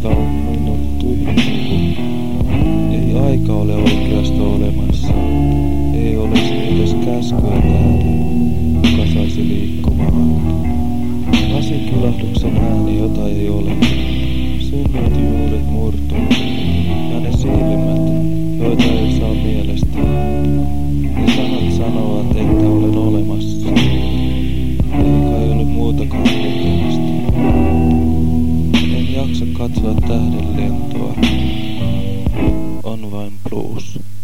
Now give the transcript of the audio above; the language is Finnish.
Aika on minut tyhjentynyt. Ei aika ole oikeasta olemassa. Ei olisi edes käskyä täällä, joka saisi liikkumaan. Lasikilahduksen ääni, jota ei ole. Synnit juuret murtunut. Ja ne silmät, joita ei saa mielestä. Ne sanat sanovat, että olen olemassa. Eikä ei ole muutakaan tekemistä. En jaksa katsoa tähden lentoa. On vain blues.